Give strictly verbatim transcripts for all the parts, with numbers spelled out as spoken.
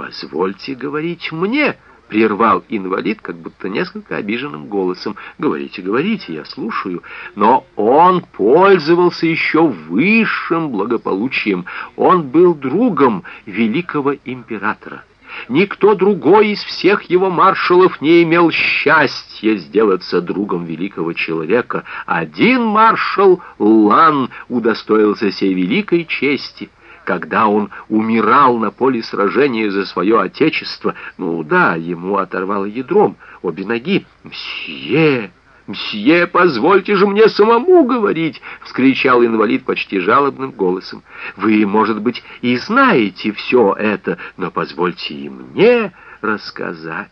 «Позвольте говорить мне», — прервал инвалид, как будто несколько обиженным голосом. «Говорите, говорите, я слушаю». Но он пользовался еще высшим благополучием. Он был другом великого императора. Никто другой из всех его маршалов не имел счастья сделаться другом великого человека. Один маршал Лан удостоился сей великой чести, когда он умирал на поле сражения за свое отечество. Ну да, ему оторвало ядром обе ноги. «Мсье! Мсье, позвольте же мне самому говорить!» — вскричал инвалид почти жалобным голосом. «Вы, может быть, и знаете все это, но позвольте и мне рассказать».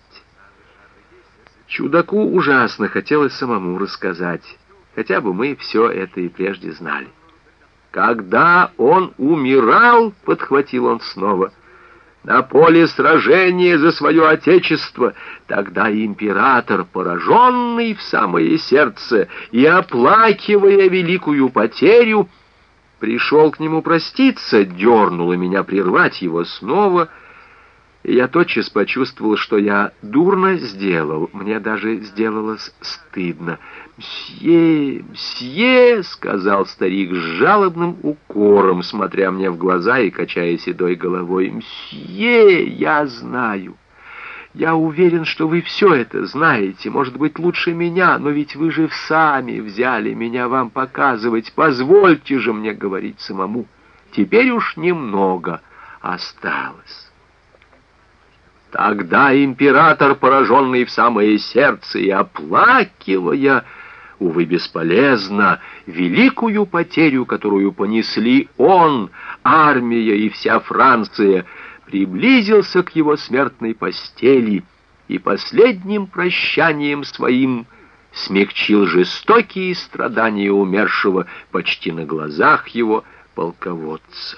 Чудаку ужасно хотелось самому рассказать, хотя бы мы все это и прежде знали. «Когда он умирал, — подхватил он снова, — на поле сражения за свое отечество, тогда император, пораженный в самое сердце и оплакивая великую потерю, пришел к нему проститься, дернуло меня прервать его снова, и я тотчас почувствовал, что я дурно сделал, мне даже сделалось стыдно. «Мсье, мсье!» — сказал старик с жалобным укором, смотря мне в глаза и качая седой головой. «Мсье, я знаю. Я уверен, что вы все это знаете, может быть, лучше меня, но ведь вы же сами взяли меня вам показывать. Позвольте же мне говорить самому. Теперь уж немного осталось». Тогда император, пораженный в самое сердце и оплакивая, увы, бесполезно, великую потерю, которую понесли он, армия и вся Франция, приблизился к его смертной постели и последним прощанием своим смягчил жестокие страдания умершего почти на глазах его полководца.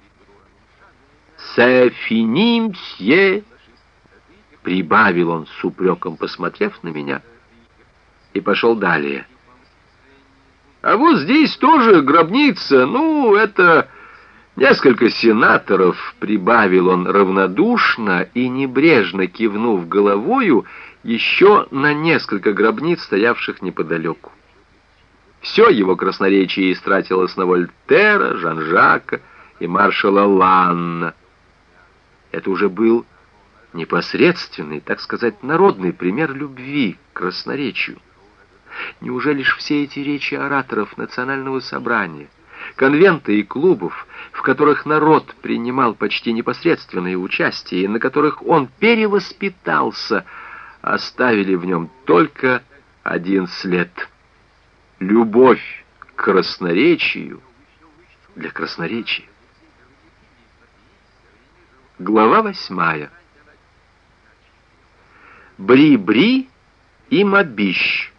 «Се фини, мсье», — прибавил он с упреком, посмотрев на меня, и пошел далее. «А вот здесь тоже гробница, ну, это несколько сенаторов», — прибавил он равнодушно и небрежно кивнув головою еще на несколько гробниц, стоявших неподалеку. Все его красноречие истратилось на Вольтера, Жан-Жака и маршала Ланна. Это уже был непосредственный, так сказать, народный пример любви к красноречию. Неужели ж все эти речи ораторов национального собрания, конвента и клубов, в которых народ принимал почти непосредственное участие и на которых он перевоспитался, оставили в нем только один след — любовь к красноречию для красноречия? Глава восьмая. Бри-бри и Мабищ.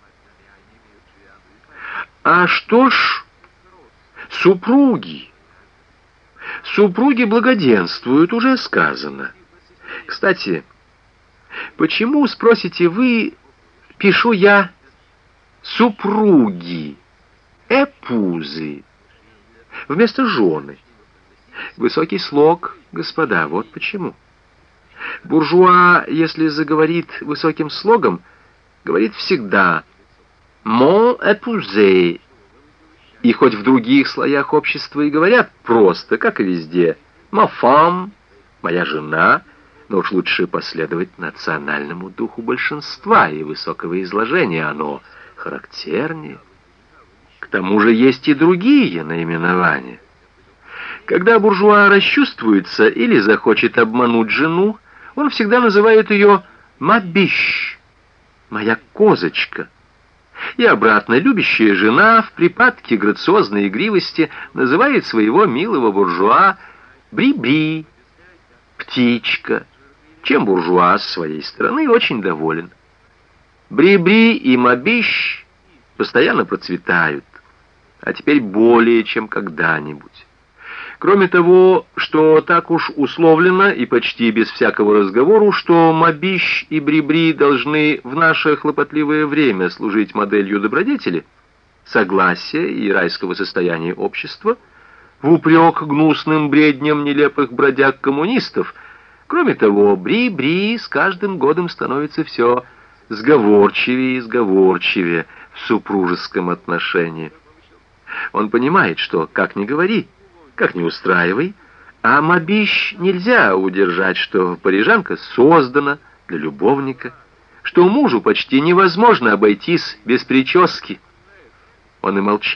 А что ж, супруги? Супруги благоденствуют, уже сказано. Кстати, почему, спросите вы, пишу я супруги, эпузы, вместо жены? Высокий слог, господа, вот почему. Буржуа, если заговорит высоким слогом, говорит всегда «mon épousé», и хоть в других слоях общества и говорят просто, как и везде, «ma femme», «моя жена», но уж лучше последовать национальному духу большинства и высокого изложения, оно характернее. К тому же есть и другие наименования. Когда буржуа расчувствуется или захочет обмануть жену, он всегда называет ее «мабищ», «моя козочка». И обратно, любящая жена в припадке грациозной игривости называет своего милого буржуа «бри-бри», «птичка», чем буржуа с своей стороны очень доволен. Бри-бри и Мабищ постоянно процветают, а теперь более чем когда-нибудь. Кроме того, что так уж условлено и почти без всякого разговора, что Мабищ и Бри-бри должны в наше хлопотливое время служить моделью добродетели, согласия и райского состояния общества, в упрек гнусным бредням нелепых бродяг-коммунистов, Кроме того, Бри-Бри с каждым годом становится все сговорчивее и сговорчивее в супружеском отношении. Он понимает, что, как ни говори, как ни устраивай, а Мабищ нельзя удержать, что парижанка создана для любовника, что мужу почти невозможно обойтись без прически. Он и молчит.